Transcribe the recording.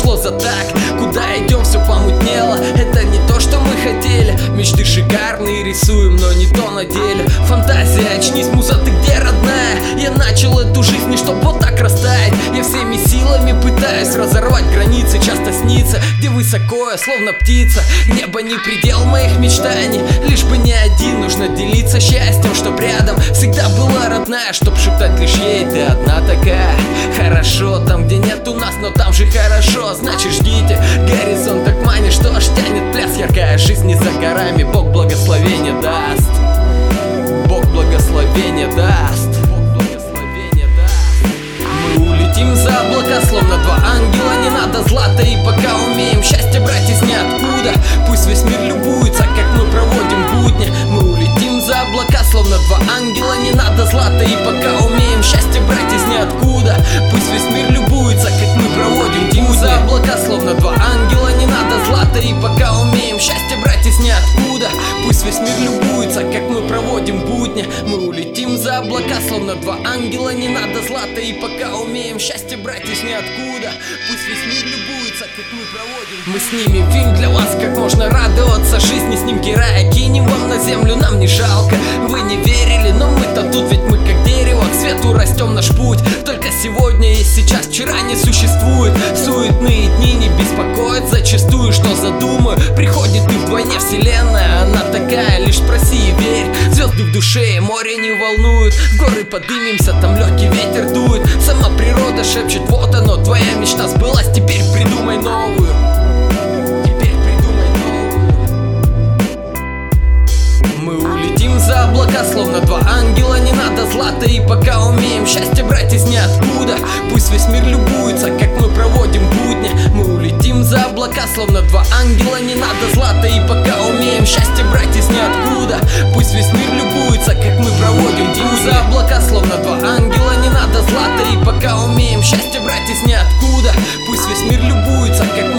шло за так. Куда идем, все помутнело, это не то, что мы хотели. Мечты шикарные рисуем, но не то на деле. Фантазия, очнись, муза, ты где, родная? Я начал эту жизнь не чтоб вот так растаять. Я всеми силами пытаюсь разорвать границы. Часто снится, где высоко я, словно птица. Небо не предел моих мечтаний, лишь бы не один. Нужно делиться счастьем, чтоб рядом всегда была родная, чтоб шептать лишь ей: ты одна такая. Хорошо там, где нет у нас, но там же хорошо. Значит, ждите, горизонт так манит, что аж тянет пляс. Яркая жизнь не за горами, Бог благословение даст. Бог благословение даст. Мы улетим за облака, словно два ангела. Не надо злата, и пока умеем счастье брать из ниоткуда. Пусть весь мир любуется, как мы проводим будни. Мы улетим за облака, словно два ангела. Не надо злата, и пока умеем счастье брать из ниоткуда. Пусть весь мир любуется, как мы проводим будни. За облака, словно два ангела. Не надо злата, и пока умеем счастье брать из ниоткуда. Пусть весь мир любуется, как мы проводим будни. Мы улетим за облака, словно два ангела. Не надо злата, и пока умеем счастье брать из ниоткуда. Пусть весь мир любуется, как мы проводим. Мы снимем фильм для вас, как можно радоваться жизни. Снимки рая кинем вам на землю, нам не жалко. Вы не верили, но мы-то тут, ведь мы как дерево к свету растем наш путь. Только сегодня есть сейчас, вчера не существует. Суетные дни не беспокоят зачастую, что задумаю. Приходит и вдвойне вселенная, она такая, лишь спроси и верь. Звезды в душе и море не волнуют. В горы поднимемся, там легкий ветер дует. Сама природа шепчет: вот оно, твоя мечта сбылась, теперь придумай новую. Теперь придумай новую. Мы улетим за облака, словно два ангела. Не надо злата, и пока умеем счастье брать из ниоткуда. Пусть весь мир любуется, как мы проводим будни. Мы улетим за облака, словно два ангела. Не надо злата, и пока умеем счастье брать из ниоткуда. Пусть весь мир любуется, как мы проводим будни. За облака, словно два ангела. Не надо злата, и пока умеем счастье брать из ниоткуда. Пусть весь мир любуется, как